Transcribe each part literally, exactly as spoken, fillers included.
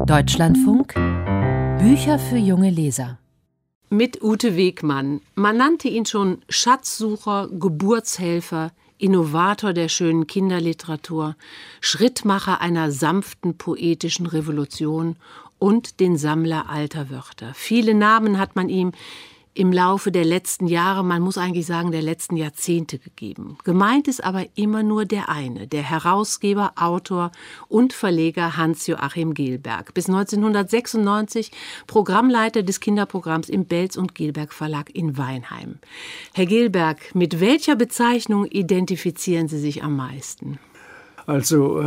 Deutschlandfunk Bücher für junge Leser. Mit Ute Wegmann. Man nannte ihn schon Schatzsucher, Geburtshelfer, Innovator der schönen Kinderliteratur, Schrittmacher einer sanften poetischen Revolution und den Sammler alter Wörter. Viele Namen hat man ihm im Laufe der letzten Jahre, man muss eigentlich sagen, der letzten Jahrzehnte gegeben. Gemeint ist aber immer nur der eine, der Herausgeber, Autor und Verleger Hans-Joachim Gelberg. Bis neunzehnhundertsechsundneunzig Programmleiter des Kinderprogramms im Belz und Gelberg Verlag in Weinheim. Herr Gelberg, mit welcher Bezeichnung identifizieren Sie sich am meisten? Also,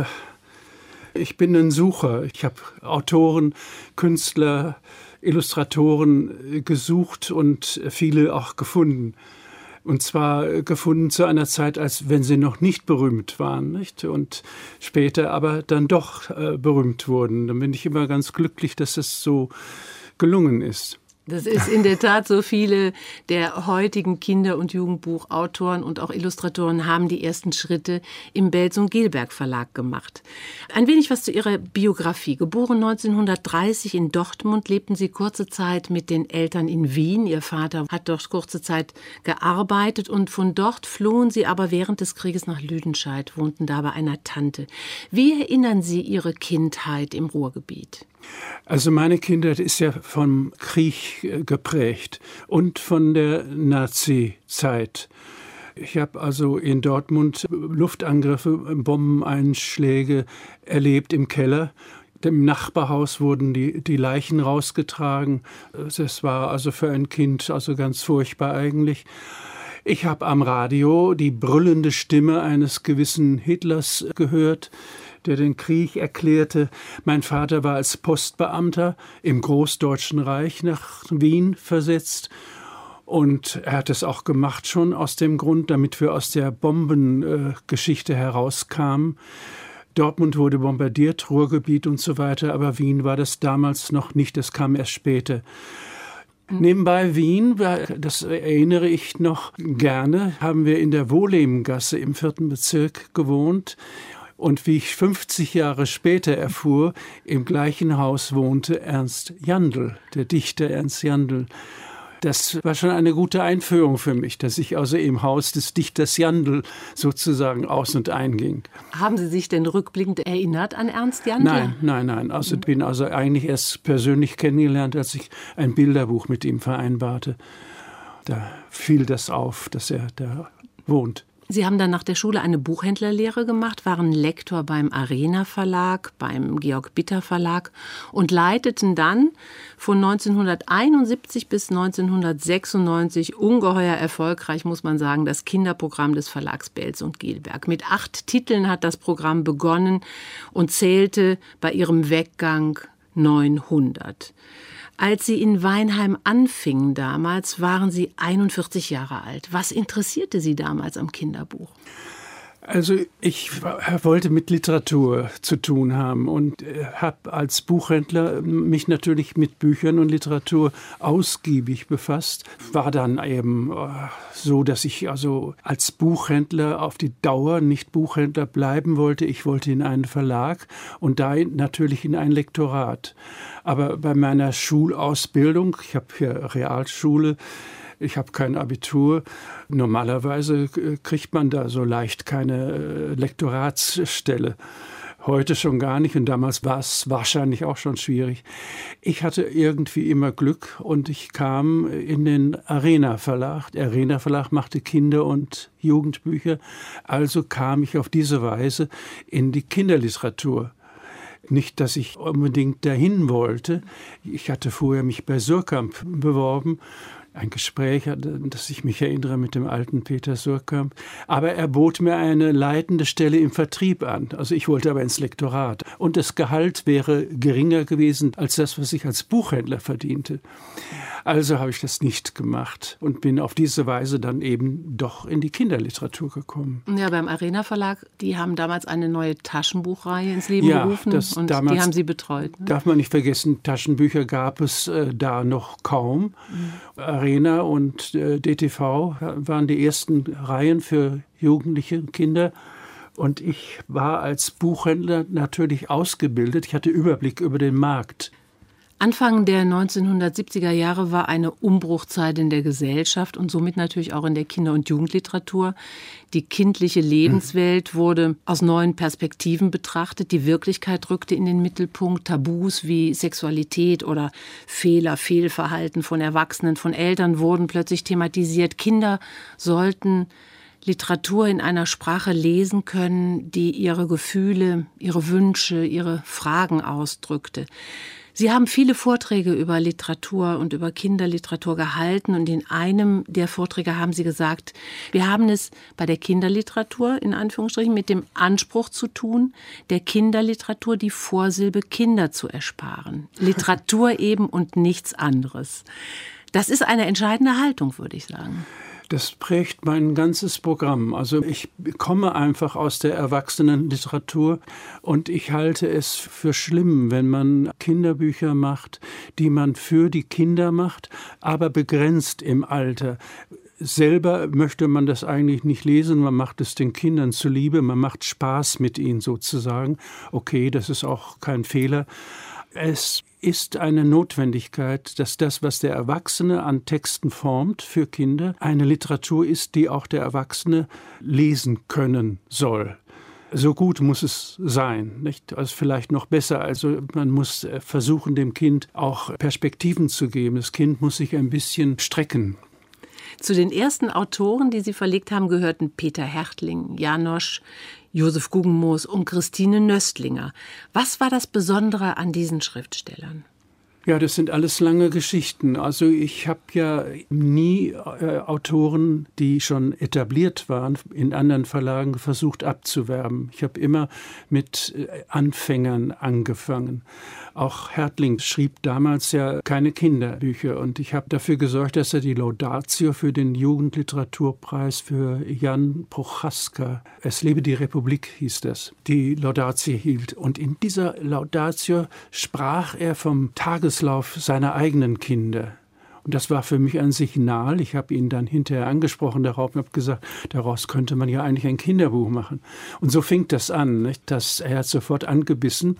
ich bin ein Sucher. Ich habe Autoren, Künstler, Illustratoren gesucht und viele auch gefunden. Und zwar gefunden zu einer Zeit, als wenn sie noch nicht berühmt waren, nicht? Und später aber dann doch äh, berühmt wurden. Dann bin ich immer ganz glücklich, dass es so gelungen ist. Das ist in der Tat so. Viele der heutigen Kinder- und Jugendbuchautoren und auch Illustratoren haben die ersten Schritte im Belz und Gelberg Verlag gemacht. Ein wenig was zu Ihrer Biografie. Geboren neunzehnhundertdreißig in Dortmund, lebten Sie kurze Zeit mit den Eltern in Wien. Ihr Vater hat dort kurze Zeit gearbeitet und von dort flohen Sie aber während des Krieges nach Lüdenscheid, wohnten da bei einer Tante. Wie erinnern Sie Ihre Kindheit im Ruhrgebiet? Also meine Kindheit ist ja vom Krieg geprägt und von der Nazi-Zeit. Ich habe also in Dortmund Luftangriffe, Bombeneinschläge erlebt im Keller. Im Nachbarhaus wurden die, die Leichen rausgetragen. Das war also für ein Kind also ganz furchtbar eigentlich. Ich habe am Radio die brüllende Stimme eines gewissen Hitlers gehört, der den Krieg erklärte. Mein Vater war als Postbeamter im Großdeutschen Reich nach Wien versetzt. Und er hat es auch gemacht schon aus dem Grund, damit wir aus der Bombengeschichte äh, herauskamen. Dortmund wurde bombardiert, Ruhrgebiet und so weiter, aber Wien war das damals noch nicht, das kam erst später. Nebenbei Wien, das erinnere ich noch gerne, haben wir in der Wohlemgasse im vierten Bezirk gewohnt. Und wie ich fünfzig Jahre später erfuhr, im gleichen Haus wohnte Ernst Jandl, der Dichter Ernst Jandl. Das war schon eine gute Einführung für mich, dass ich also im Haus des Dichters Jandl sozusagen aus- und einging. Haben Sie sich denn rückblickend erinnert an Ernst Jandl? Nein, nein, nein. Also ich bin also eigentlich erst persönlich kennengelernt, als ich ein Bilderbuch mit ihm vereinbarte. Da fiel das auf, dass er da wohnt. Sie haben dann nach der Schule eine Buchhändlerlehre gemacht, waren Lektor beim Arena Verlag, beim Georg Bitter Verlag und leiteten dann von neunzehnhunderteinundsiebzig bis neunzehnhundertsechsundneunzig ungeheuer erfolgreich, muss man sagen, das Kinderprogramm des Verlags Belz und Gelberg. Mit acht Titeln hat das Programm begonnen und zählte bei ihrem Weggang neunhundert. Als Sie in Weinheim anfingen damals, waren Sie einundvierzig Jahre alt. Was interessierte Sie damals am Kinderbuch? Also ich wollte mit Literatur zu tun haben und habe als Buchhändler mich natürlich mit Büchern und Literatur ausgiebig befasst. War dann eben so, dass ich also als Buchhändler auf die Dauer nicht Buchhändler bleiben wollte. Ich wollte in einen Verlag und da natürlich in ein Lektorat. Aber bei meiner Schulausbildung, ich habe hier Realschule, ich habe kein Abitur. Normalerweise kriegt man da so leicht keine Lektoratsstelle. Heute schon gar nicht und damals war es wahrscheinlich auch schon schwierig. Ich hatte irgendwie immer Glück und ich kam in den Arena Verlag. Der Arena Verlag machte Kinder- und Jugendbücher. Also kam ich auf diese Weise in die Kinderliteratur. Nicht, dass ich unbedingt dahin wollte. Ich hatte vorher mich bei Suhrkamp beworben. Ein Gespräch, an das ich mich erinnere, mit dem alten Peter Suhrkamp. Aber er bot mir eine leitende Stelle im Vertrieb an. Also ich wollte aber ins Lektorat. Und das Gehalt wäre geringer gewesen als das, was ich als Buchhändler verdiente. Also habe ich das nicht gemacht und bin auf diese Weise dann eben doch in die Kinderliteratur gekommen. Ja, beim Arena Verlag, die haben damals eine neue Taschenbuchreihe ins Leben ja, gerufen das und damals, die haben Sie betreut. Ne? Darf man nicht vergessen, Taschenbücher gab es äh, da noch kaum. Mhm. Arena und äh, D T V waren die ersten Reihen für Jugendliche und Kinder. Und ich war als Buchhändler natürlich ausgebildet. Ich hatte Überblick über den Markt. Anfang der neunzehnhundertsiebziger Jahre war eine Umbruchzeit in der Gesellschaft und somit natürlich auch in der Kinder- und Jugendliteratur. Die kindliche Lebenswelt wurde aus neuen Perspektiven betrachtet. Die Wirklichkeit rückte in den Mittelpunkt. Tabus wie Sexualität oder Fehler, Fehlverhalten von Erwachsenen, von Eltern wurden plötzlich thematisiert. Kinder sollten Literatur in einer Sprache lesen können, die ihre Gefühle, ihre Wünsche, ihre Fragen ausdrückte. Sie haben viele Vorträge über Literatur und über Kinderliteratur gehalten und in einem der Vorträge haben Sie gesagt, wir haben es bei der Kinderliteratur in Anführungsstrichen mit dem Anspruch zu tun, der Kinderliteratur die Vorsilbe Kinder zu ersparen. Literatur eben und nichts anderes. Das ist eine entscheidende Haltung, würde ich sagen. Das prägt mein ganzes Programm. Also ich komme einfach aus der Erwachsenenliteratur und ich halte es für schlimm, wenn man Kinderbücher macht, die man für die Kinder macht, aber begrenzt im Alter. Selber möchte man das eigentlich nicht lesen, man macht es den Kindern zuliebe, man macht Spaß mit ihnen sozusagen. Okay, das ist auch kein Fehler. Es ist eine Notwendigkeit, dass das, was der Erwachsene an Texten formt für Kinder, eine Literatur ist, die auch der Erwachsene lesen können soll. So gut muss es sein, nicht? Also vielleicht noch besser. Also man muss versuchen, dem Kind auch Perspektiven zu geben. Das Kind muss sich ein bisschen strecken. Zu den ersten Autoren, die Sie verlegt haben, gehörten Peter Härtling, Janosch, Josef Guggenmoos und Christine Nöstlinger. Was war das Besondere an diesen Schriftstellern? Ja, das sind alles lange Geschichten. Also ich habe ja nie äh, Autoren, die schon etabliert waren, in anderen Verlagen versucht abzuwerben. Ich habe immer mit äh, Anfängern angefangen. Auch Härtling schrieb damals ja keine Kinderbücher und ich habe dafür gesorgt, dass er die Laudatio für den Jugendliteraturpreis für Jan Prochaska, Es lebe die Republik hieß das, die Laudatio hielt. Und in dieser Laudatio sprach er vom Tageslauf seiner eigenen Kinder. Und das war für mich ein Signal. Ich habe ihn dann hinterher angesprochen darauf und habe gesagt, daraus könnte man ja eigentlich ein Kinderbuch machen. Und so fing das an, nicht? Dass er hat sofort angebissen.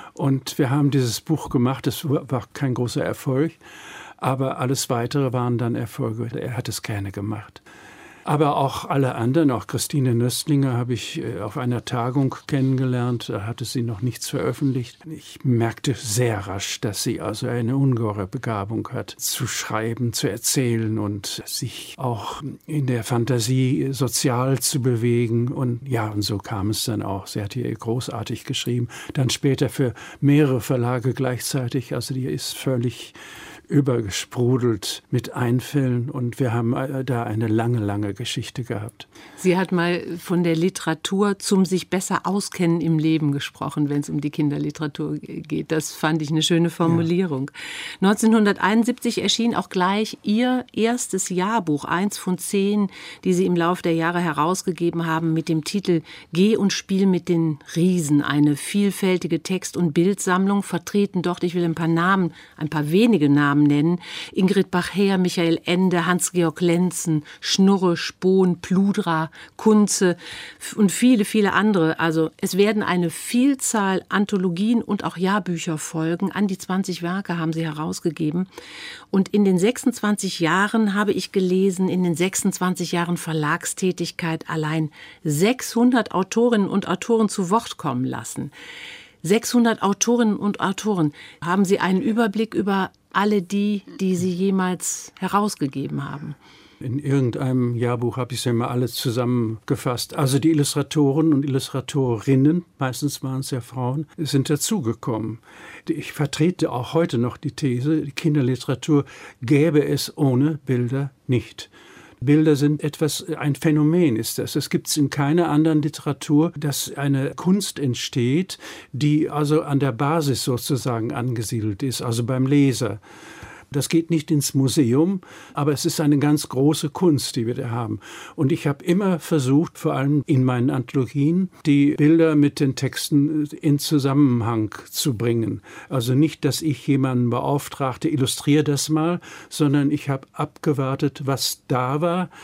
Und wir haben dieses Buch gemacht. Es war kein großer Erfolg, aber alles Weitere waren dann Erfolge. Er hat es gerne gemacht. Aber auch alle anderen, auch Christine Nöstlinger habe ich auf einer Tagung kennengelernt. Da hatte sie noch nichts veröffentlicht. Ich merkte sehr rasch, dass sie also eine ungeheure Begabung hat, zu schreiben, zu erzählen und sich auch in der Fantasie sozial zu bewegen. Und ja, und so kam es dann auch. Sie hat hier großartig geschrieben. Dann später für mehrere Verlage gleichzeitig. Also die ist völlig übergesprudelt mit Einfällen und wir haben da eine lange, lange Geschichte gehabt. Sie hat mal von der Literatur zum sich besser auskennen im Leben gesprochen, wenn es um die Kinderliteratur geht. Das fand ich eine schöne Formulierung. Ja. neunzehnhunderteinundsiebzig erschien auch gleich Ihr erstes Jahrbuch, eins von zehn, die Sie im Laufe der Jahre herausgegeben haben, mit dem Titel Geh und spiel mit den Riesen. Eine vielfältige Text- und Bildsammlung, vertreten dort, ich will ein paar Namen, ein paar wenige Namen nennen. Ingrid Bachher, Michael Ende, Hans-Georg Lenzen, Schnurre, Spohn, Pludra, Kunze und viele, viele andere. Also es werden eine Vielzahl Anthologien und auch Jahrbücher folgen. An die zwanzig Werke haben Sie herausgegeben. Und in den sechsundzwanzig Jahren habe ich gelesen, in den sechsundzwanzig Jahren Verlagstätigkeit allein sechshundert Autorinnen und Autoren zu Wort kommen lassen. sechshundert Autorinnen und Autoren. Haben Sie einen Überblick über alle die, die Sie jemals herausgegeben haben? In irgendeinem Jahrbuch habe ich sie immer alle zusammengefasst. Also die Illustratoren und Illustratorinnen, meistens waren es ja Frauen, sind dazugekommen. Ich vertrete auch heute noch die These, die Kinderliteratur gäbe es ohne Bilder nicht. Bilder sind etwas, ein Phänomen ist das. Es gibt es in keiner anderen Literatur, dass eine Kunst entsteht, die also an der Basis sozusagen angesiedelt ist, also beim Leser. Das geht nicht ins Museum, aber es ist eine ganz große Kunst, die wir da haben. Und ich habe immer versucht, vor allem in meinen Anthologien, die Bilder mit den Texten in Zusammenhang zu bringen. Also nicht, dass ich jemanden beauftragte, illustriere das mal, sondern ich habe abgewartet, was da war,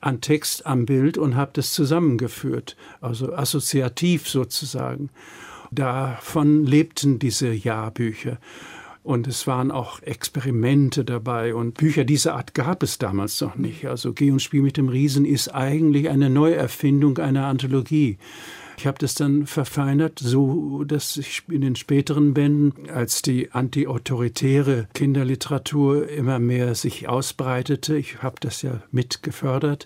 an Text, am Bild und habe das zusammengeführt, also assoziativ sozusagen. Davon lebten diese Jahrbücher. Und es waren auch Experimente dabei und Bücher dieser Art gab es damals noch nicht. Also Geh und Spiel mit dem Riesen ist eigentlich eine Neuerfindung einer Anthologie. Ich habe das dann verfeinert, so dass ich in den späteren Bänden, als die antiautoritäre Kinderliteratur immer mehr sich ausbreitete, ich habe das ja mit gefördert,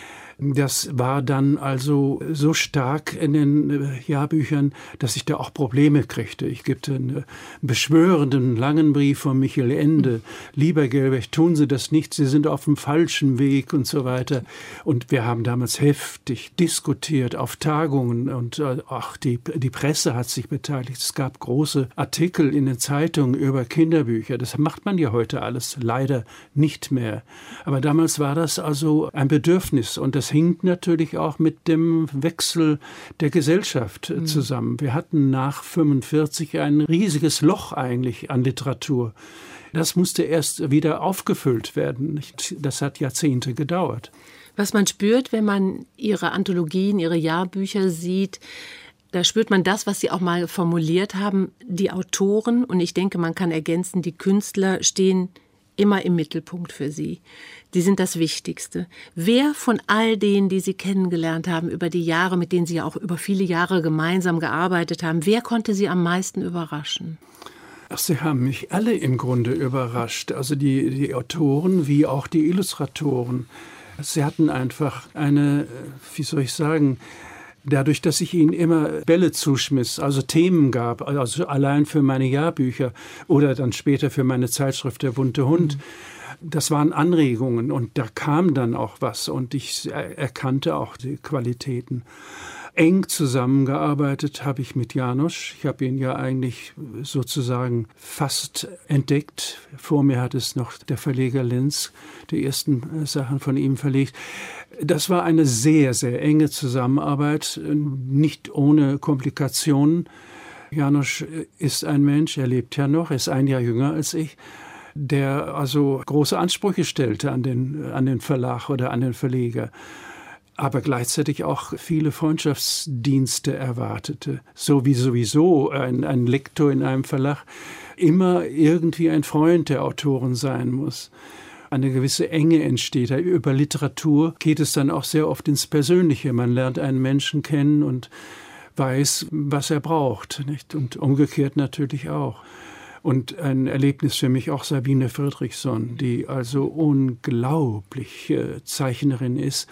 das war dann also so stark in den Jahrbüchern, dass ich da auch Probleme kriegte. Ich gebe einen beschwörenden langen Brief von Michael Ende. Lieber Gelbrecht, tun Sie das nicht, Sie sind auf dem falschen Weg und so weiter. Und wir haben damals heftig diskutiert auf Tagungen und auch die, die Presse hat sich beteiligt. Es gab große Artikel in den Zeitungen über Kinderbücher. Das macht man ja heute alles leider nicht mehr. Aber damals war das also ein Bedürfnis und das hängt natürlich auch mit dem Wechsel der Gesellschaft mhm. zusammen. Wir hatten nach fünfundvierzig ein riesiges Loch eigentlich an Literatur. Das musste erst wieder aufgefüllt werden. Das hat Jahrzehnte gedauert. Was man spürt, wenn man Ihre Anthologien, Ihre Jahrbücher sieht, da spürt man das, was Sie auch mal formuliert haben. Die Autoren, und ich denke, man kann ergänzen, die Künstler stehen immer im Mittelpunkt für Sie. Die sind das Wichtigste. Wer von all denen, die Sie kennengelernt haben über die Jahre, mit denen Sie ja auch über viele Jahre gemeinsam gearbeitet haben, wer konnte Sie am meisten überraschen? Ach, Sie haben mich alle im Grunde überrascht. Also die, die Autoren wie auch die Illustratoren. Sie hatten einfach eine, wie soll ich sagen, dadurch, dass ich ihnen immer Bälle zuschmiss, also Themen gab, also allein für meine Jahrbücher oder dann später für meine Zeitschrift Der bunte Hund, mhm. das waren Anregungen und da kam dann auch was und ich erkannte auch die Qualitäten. Eng zusammengearbeitet habe ich mit János. Ich habe ihn ja eigentlich sozusagen fast entdeckt. Vor mir hat es noch der Verleger Lenz die ersten Sachen von ihm verlegt. Das war eine sehr, sehr enge Zusammenarbeit, nicht ohne Komplikationen. János ist ein Mensch, er lebt ja noch, er ist ein Jahr jünger als ich, der also große Ansprüche stellte an den, an den Verlag oder an den Verleger, aber gleichzeitig auch viele Freundschaftsdienste erwartete, so wie sowieso ein, ein Lektor in einem Verlag immer irgendwie ein Freund der Autoren sein muss. Eine gewisse Enge entsteht. Über Literatur geht es dann auch sehr oft ins Persönliche. Man lernt einen Menschen kennen und weiß, was er braucht, nicht? Und umgekehrt natürlich auch. Und ein Erlebnis für mich auch Sabine Friedrichsson, die also unglaublich äh, Zeichnerin ist.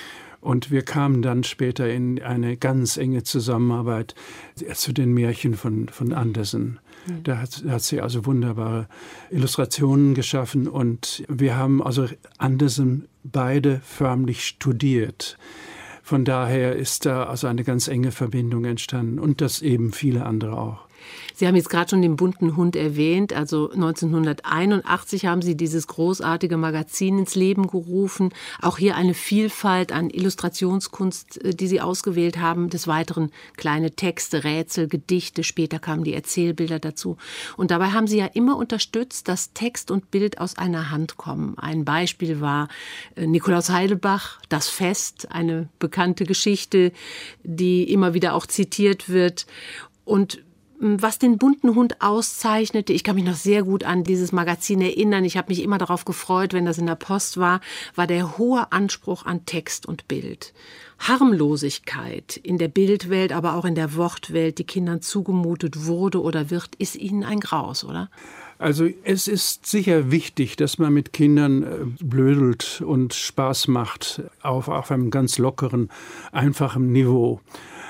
Und wir kamen dann später in eine ganz enge Zusammenarbeit zu den Märchen von, von Andersen. Mhm. Da hat, da hat sie also wunderbare Illustrationen geschaffen und wir haben also Andersen beide förmlich studiert. Von daher ist da also eine ganz enge Verbindung entstanden und das eben viele andere auch. Sie haben jetzt gerade schon den bunten Hund erwähnt. Also neunzehnhunderteinundachtzig haben Sie dieses großartige Magazin ins Leben gerufen. Auch hier eine Vielfalt an Illustrationskunst, die Sie ausgewählt haben. Des Weiteren kleine Texte, Rätsel, Gedichte. Später kamen die Erzählbilder dazu. Und dabei haben Sie ja immer unterstützt, dass Text und Bild aus einer Hand kommen. Ein Beispiel war Nikolaus Heidelbach, Das Fest, eine bekannte Geschichte, die immer wieder auch zitiert wird. Und was den bunten Hund auszeichnete, ich kann mich noch sehr gut an dieses Magazin erinnern, ich habe mich immer darauf gefreut, wenn das in der Post war, war der hohe Anspruch an Text und Bild. Harmlosigkeit in der Bildwelt, aber auch in der Wortwelt, die Kindern zugemutet wurde oder wird, ist Ihnen ein Graus, oder? Also es ist sicher wichtig, dass man mit Kindern blödelt und Spaß macht, auf, auf einem ganz lockeren, einfachen Niveau.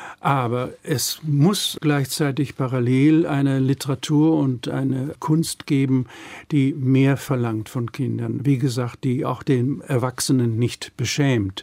Aber es muss gleichzeitig parallel eine Literatur und eine Kunst geben, die mehr verlangt von Kindern. Wie gesagt, die auch den Erwachsenen nicht beschämt.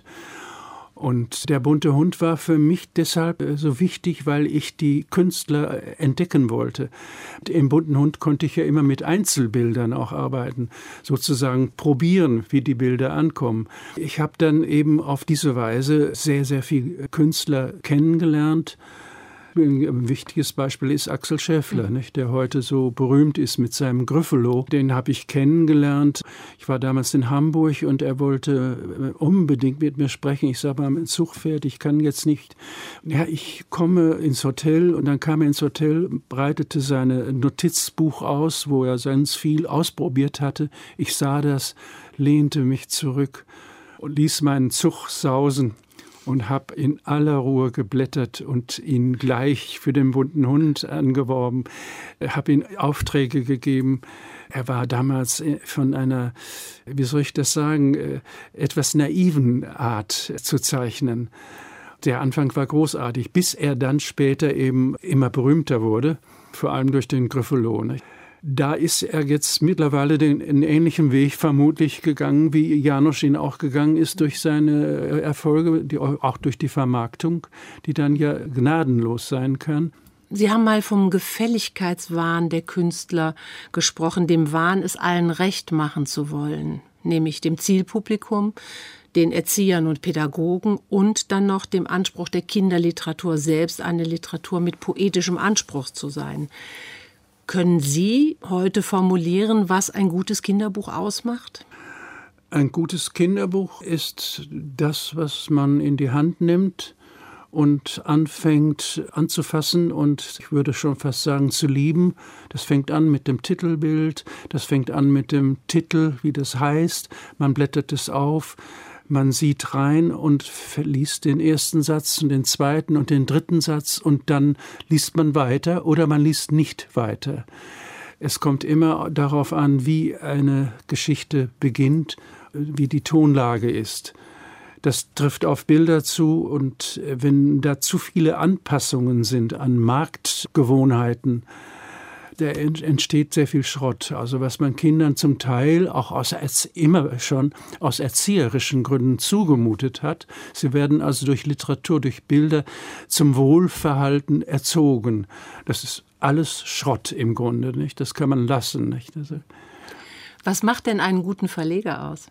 Und der bunte Hund war für mich deshalb so wichtig, weil ich die Künstler entdecken wollte. Im bunten Hund konnte ich ja immer mit Einzelbildern auch arbeiten, sozusagen probieren, wie die Bilder ankommen. Ich habe dann eben auf diese Weise sehr, sehr viele Künstler kennengelernt, Ein wichtiges Beispiel ist Axel Schäffler, nicht, der heute so berühmt ist mit seinem Gryffalo. Den habe ich kennengelernt. Ich war damals in Hamburg und er wollte unbedingt mit mir sprechen. Ich sage mal, mein Zug fährt, ich kann jetzt nicht. Ja, ich komme ins Hotel und dann kam er ins Hotel, breitete sein Notizbuch aus, wo er ganz viel ausprobiert hatte. Ich sah das, lehnte mich zurück und ließ meinen Zug sausen und habe in aller Ruhe geblättert und ihn gleich für den bunten Hund angeworben, habe ihm Aufträge gegeben. Er war damals von einer, wie soll ich das sagen, etwas naiven Art zu zeichnen. Der Anfang war großartig, bis er dann später eben immer berühmter wurde, vor allem durch den Gryffalo. Da ist er jetzt mittlerweile den, den ähnlichen Weg vermutlich gegangen, wie János ihn auch gegangen ist durch seine Erfolge, die, auch durch die Vermarktung, die dann ja gnadenlos sein kann. Sie haben mal vom Gefälligkeitswahn der Künstler gesprochen, dem Wahn, es allen recht machen zu wollen, nämlich dem Zielpublikum, den Erziehern und Pädagogen und dann noch dem Anspruch der Kinderliteratur selbst, eine Literatur mit poetischem Anspruch zu sein. Können Sie heute formulieren, was ein gutes Kinderbuch ausmacht? Ein gutes Kinderbuch ist das, was man in die Hand nimmt und anfängt anzufassen und ich würde schon fast sagen zu lieben. Das fängt an mit dem Titelbild, das fängt an mit dem Titel, wie das heißt. Man blättert es auf. Man sieht rein und liest den ersten Satz und den zweiten und den dritten Satz und dann liest man weiter oder man liest nicht weiter. Es kommt immer darauf an, wie eine Geschichte beginnt, wie die Tonlage ist. Das trifft auf Bilder zu und wenn da zu viele Anpassungen sind an Marktgewohnheiten, da entsteht sehr viel Schrott. Also was man Kindern zum Teil auch aus, immer schon aus erzieherischen Gründen zugemutet hat. Sie werden also durch Literatur, durch Bilder zum Wohlverhalten erzogen. Das ist alles Schrott im Grunde, nicht? Das kann man lassen, nicht? Also was macht denn einen guten Verleger aus?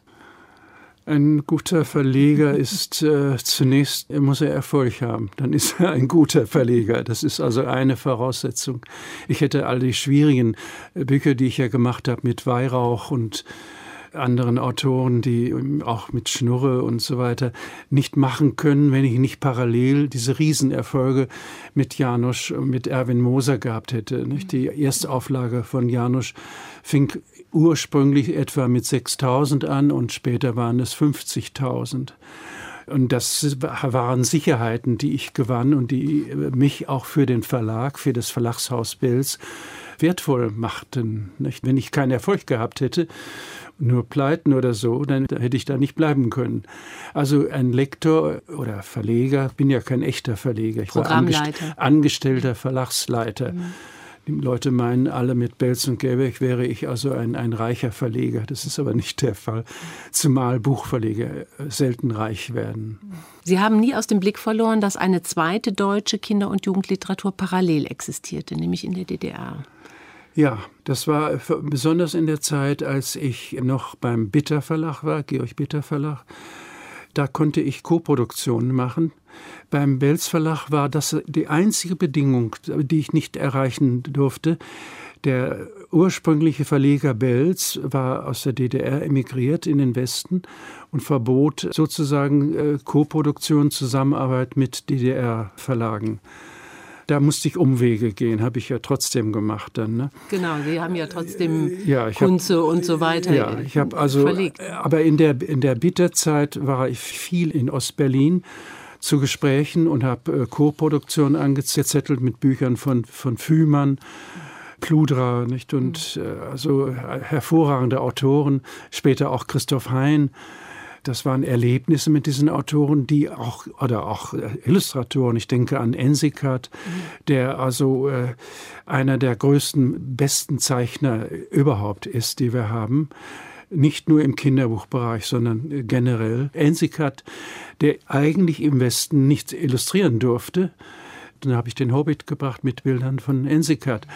Ein guter Verleger ist äh, zunächst, muss er Erfolg haben. Dann ist er ein guter Verleger. Das ist also eine Voraussetzung. Ich hätte all die schwierigen Bücher, die ich ja gemacht habe mit Weihrauch und anderen Autoren, die auch mit Schnurre und so weiter, nicht machen können, wenn ich nicht parallel diese Riesenerfolge mit János, mit Erwin Moser gehabt hätte. Nicht? Die Erstauflage von János fing ursprünglich etwa mit sechstausend an und später waren es fünfzigtausend. Und das waren Sicherheiten, die ich gewann und die mich auch für den Verlag, für das Verlagshaus Belz wertvoll machten. Nicht? Wenn ich keinen Erfolg gehabt hätte, nur Pleiten oder so, dann hätte ich da nicht bleiben können. Also ein Lektor oder Verleger, bin ja kein echter Verleger, ich war angest- angestellter Verlagsleiter. Mhm. Die Leute meinen alle, mit Belz und Gelberg wäre ich also ein, ein reicher Verleger. Das ist aber nicht der Fall, zumal Buchverleger selten reich werden. Sie haben nie aus dem Blick verloren, dass eine zweite deutsche Kinder- und Jugendliteratur parallel existierte, nämlich in der D D R. Ja, das war besonders in der Zeit, als ich noch beim Bitter Verlag war, Georg Bitter Verlag. Da konnte ich Koproduktionen machen. Beim Belz Verlag war das die einzige Bedingung, die ich nicht erreichen durfte. Der ursprüngliche Verleger Belz war aus der D D R emigriert in den Westen und verbot sozusagen äh, Koproduktion, Zusammenarbeit mit D D R-Verlagen. Da musste ich Umwege gehen, habe ich ja trotzdem gemacht dann. Ne? Genau, Sie haben ja trotzdem ja, Kunze hab, und so weiter ja, ich habe also, verlegt. Aber in der, in der Bitterzeit war ich viel in Ostberlin zu Gesprächen und habe äh, Co-Produktionen angezettelt mit Büchern von, von Fühmann, Pludra, nicht? Und äh, also hervorragende Autoren, später auch Christoph Hein. Das waren Erlebnisse mit diesen Autoren, die auch, oder auch Illustratoren, ich denke an Ensikat, mhm. der also äh, einer der größten, besten Zeichner überhaupt ist, die wir haben. Nicht nur im Kinderbuchbereich, sondern generell. Ensikat, der eigentlich im Westen nichts illustrieren durfte. Dann habe ich den Hobbit gebracht mit Bildern von Ensikat.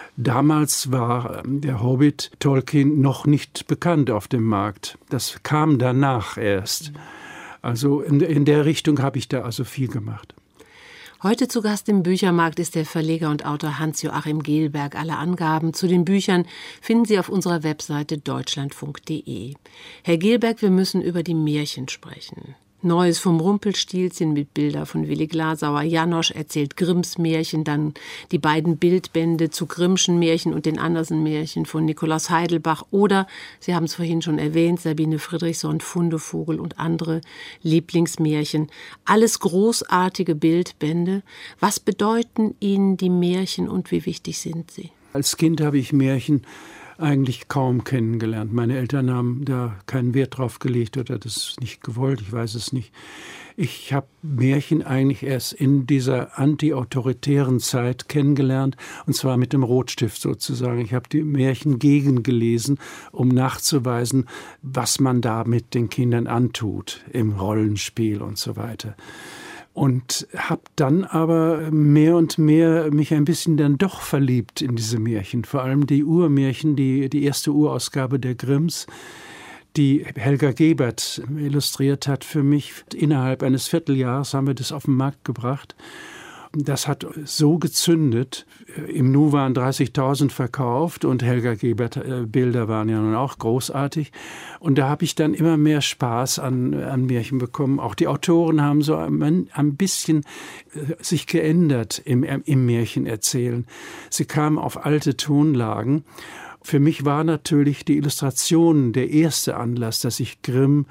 Damals war der Hobbit Tolkien noch nicht bekannt auf dem Markt. Das kam danach erst. Also in, in der Richtung habe ich da also viel gemacht. Heute zu Gast im Büchermarkt ist der Verleger und Autor Hans-Joachim Gelberg. Alle Angaben zu den Büchern finden Sie auf unserer Webseite deutschlandfunk punkt de. Herr Gelberg, wir müssen über die Märchen sprechen. Neues vom Rumpelstilzchen mit Bilder von Willi Glasauer. Janosch erzählt Grimms Märchen, dann die beiden Bildbände zu Grimmschen Märchen und den Andersen-Märchen von Nikolaus Heidelbach. Oder, Sie haben es vorhin schon erwähnt, Sabine Friedrichsson, Fundevogel und andere Lieblingsmärchen. Alles großartige Bildbände. Was bedeuten Ihnen die Märchen und wie wichtig sind sie? Als Kind habe ich Märchen eigentlich kaum kennengelernt. Meine Eltern haben da keinen Wert drauf gelegt oder das nicht gewollt, ich weiß es nicht. Ich habe Märchen eigentlich erst in dieser antiautoritären Zeit kennengelernt, und zwar mit dem Rotstift sozusagen. Ich habe die Märchen gegengelesen, um nachzuweisen, was man da mit den Kindern antut, im Rollenspiel und so weiter. Und habe dann aber mehr und mehr mich ein bisschen dann doch verliebt in diese Märchen. Vor allem die Urmärchen, die, die erste Urausgabe der Grimms, die Helga Gebert illustriert hat für mich. Innerhalb eines Vierteljahres haben wir das auf den Markt gebracht. Das hat so gezündet. Im Nu waren dreißigtausend verkauft und Helga Gebert äh, Bilder waren ja nun auch großartig. Und da habe ich dann immer mehr Spaß an, an Märchen bekommen. Auch die Autoren haben so ein, ein bisschen äh, sich geändert im, im Märchenerzählen. Sie kamen auf alte Tonlagen. Für mich war natürlich die Illustration der erste Anlass, dass ich Grimm,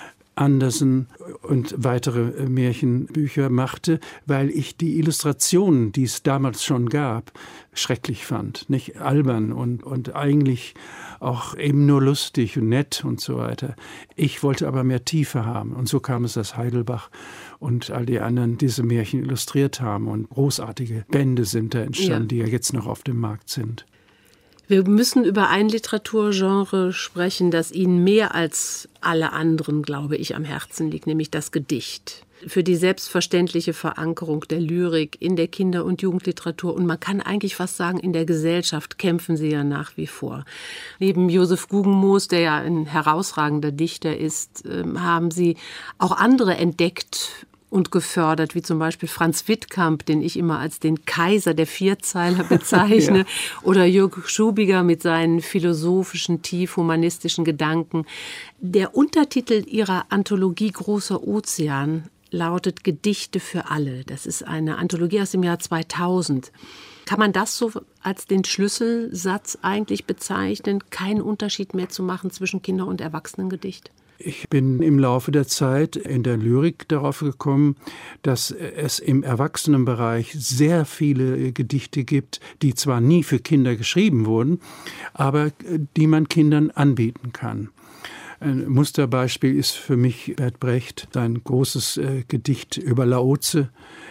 Andersen und weitere Märchenbücher machte, weil ich die Illustrationen, die es damals schon gab, schrecklich fand. Nicht albern und, und eigentlich auch eben nur lustig und nett und so weiter. Ich wollte aber mehr Tiefe haben. Und so kam es, dass Heidelbach und all die anderen diese Märchen illustriert haben. Und großartige Bände sind da entstanden, ja, die ja jetzt noch auf dem Markt sind. Wir müssen über ein Literaturgenre sprechen, das Ihnen mehr als alle anderen, glaube ich, am Herzen liegt, nämlich das Gedicht. Für die selbstverständliche Verankerung der Lyrik in der Kinder- und Jugendliteratur und man kann eigentlich fast sagen, in der Gesellschaft kämpfen Sie ja nach wie vor. Neben Josef Guggenmoos, der ja ein herausragender Dichter ist, haben Sie auch andere entdeckt und gefördert, wie zum Beispiel Franz Wittkamp, den ich immer als den Kaiser der Vierzeiler bezeichne, ja, oder Jürg Schubiger mit seinen philosophischen, tief-humanistischen Gedanken. Der Untertitel ihrer Anthologie Großer Ozean lautet Gedichte für alle. Das ist eine Anthologie aus dem Jahr zweitausend. Kann man das so als den Schlüsselsatz eigentlich bezeichnen, keinen Unterschied mehr zu machen zwischen Kinder- und Erwachsenengedicht? Ich bin im Laufe der Zeit in der Lyrik darauf gekommen, dass es im Erwachsenenbereich sehr viele Gedichte gibt, die zwar nie für Kinder geschrieben wurden, aber die man Kindern anbieten kann. Ein Musterbeispiel ist für mich Bert Brecht, sein großes äh, Gedicht über Laozi,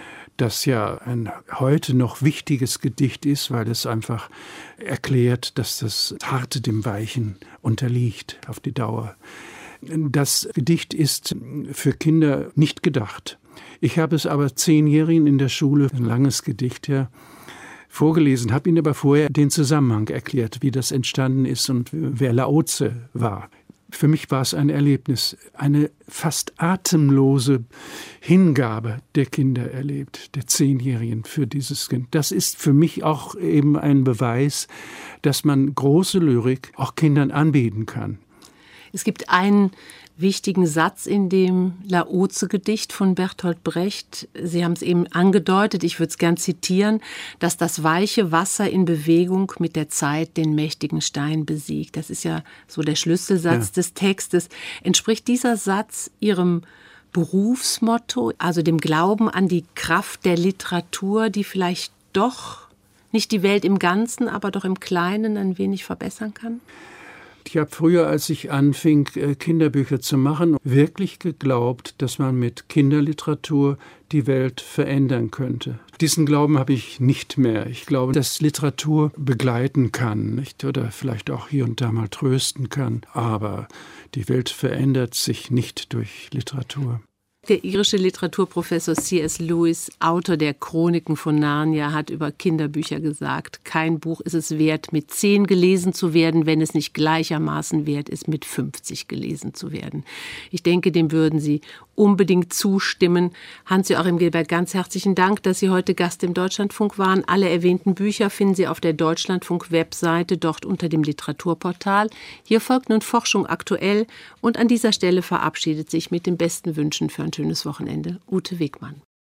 das ja ein heute noch wichtiges Gedicht ist, weil es einfach erklärt, dass das Harte dem Weichen unterliegt auf die Dauer. Das Gedicht ist für Kinder nicht gedacht. Ich habe es aber Zehnjährigen in der Schule, ein langes Gedicht, ja, vorgelesen, habe ihnen aber vorher den Zusammenhang erklärt, wie das entstanden ist und wer Laozi war. Für mich war es ein Erlebnis, eine fast atemlose Hingabe der Kinder erlebt, der Zehnjährigen für dieses Kind. Das ist für mich auch eben ein Beweis, dass man große Lyrik auch Kindern anbieten kann. Es gibt einen wichtigen Satz in dem Laozi-Gedicht von Bertolt Brecht. Sie haben es eben angedeutet, ich würde es gern zitieren, dass das weiche Wasser in Bewegung mit der Zeit den mächtigen Stein besiegt. Das ist ja so der Schlüsselsatz, ja, des Textes. Entspricht dieser Satz Ihrem Berufsmotto, also dem Glauben an die Kraft der Literatur, die vielleicht doch nicht die Welt im Ganzen, aber doch im Kleinen ein wenig verbessern kann? Ich habe früher, als ich anfing, Kinderbücher zu machen, wirklich geglaubt, dass man mit Kinderliteratur die Welt verändern könnte. Diesen Glauben habe ich nicht mehr. Ich glaube, dass Literatur begleiten kann, nicht? Oder vielleicht auch hier und da mal trösten kann. Aber die Welt verändert sich nicht durch Literatur. Der irische Literaturprofessor C S Lewis, Autor der Chroniken von Narnia, hat über Kinderbücher gesagt, kein Buch ist es wert, mit zehn gelesen zu werden, wenn es nicht gleichermaßen wert ist, mit fünfzig gelesen zu werden. Ich denke, dem würden Sie unbedingt zustimmen. Hans-Joachim Gilbert, ganz herzlichen Dank, dass Sie heute Gast im Deutschlandfunk waren. Alle erwähnten Bücher finden Sie auf der Deutschlandfunk-Webseite, dort unter dem Literaturportal. Hier folgt nun Forschung aktuell und an dieser Stelle verabschiedet sich mit den besten Wünschen für ein schönes Wochenende Ute Wegmann.